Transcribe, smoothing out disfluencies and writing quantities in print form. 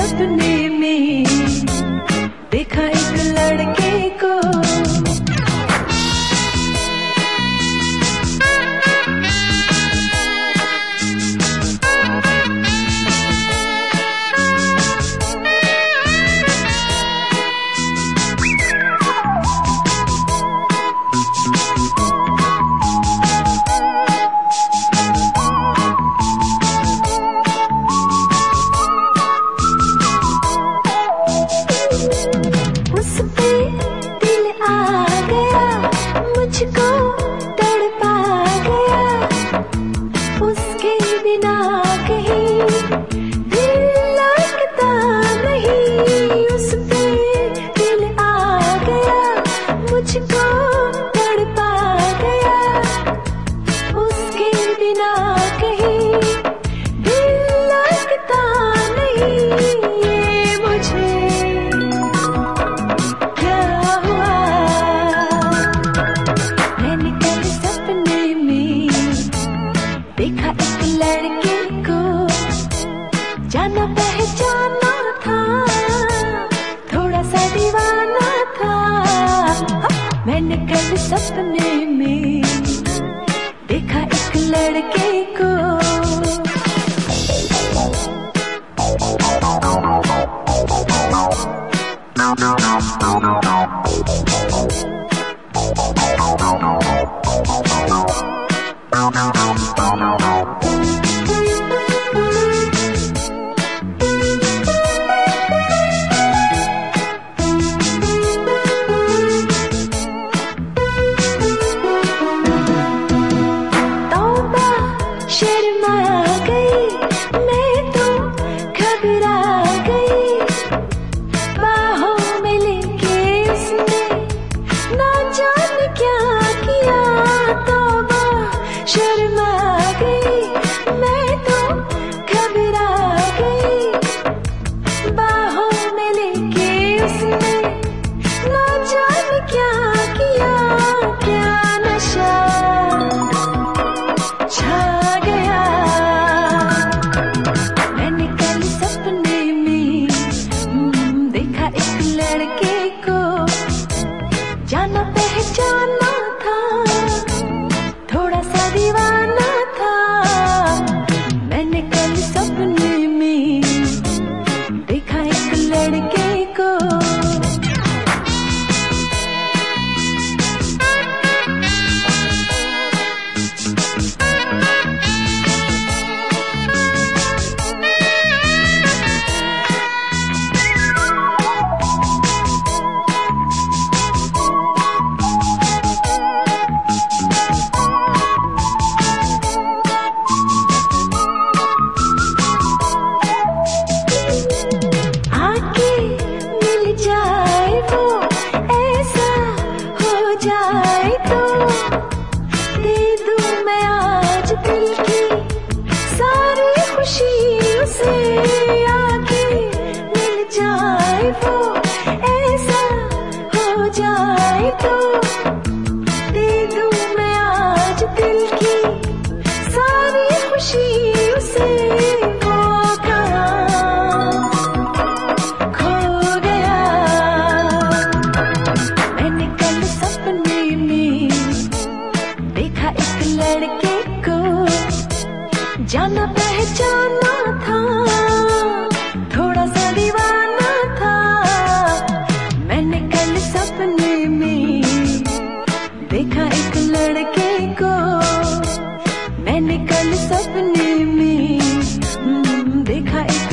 सपने में देखा एक लड़के को। मुझको तड़पा गया, उसके बिना कहीं दिल लगता नहीं। उस पे दिल आ गया, मुझको तड़पा गया, उसके बिना कहीं दिल लगता नहीं। ये मुझे क्या हुआ, देखा एक लड़के को, जाना पहचाना था, थोड़ा सा दीवाना था। मैंने कल सपने में देखा एक लड़के को। शर्मा गई मैं तो, घबरा गई, बाहों में लेके उसने ना जाने क्या किया। तौबा शर्मा गई मैं तो, घबरा गई, बाहों में लेके उसने ना जाने क्या किया। क्या नशा छा गया, मैंने कल सपने में देखा एक लड़के को, जाना पहचाना था, थोड़ा सा दीवाना था। मैंने कल सपने में देखा एक लड़के को। जाए तो दे दूं मैं आज दिल की सारी खुशी उसे। आके मिल जाए वो, ऐसा हो जाए तो दे दूं मैं आज दिल की सारी खुशी उसे। वो कहाँ खो गया, मैंने कल सपने में देखा एक लड़के को, जाना पहचाना था, थोड़ा सा दीवाना था। मैंने कल सपने में देखा एक लड़के को, मैंने कल सपने में देखा एक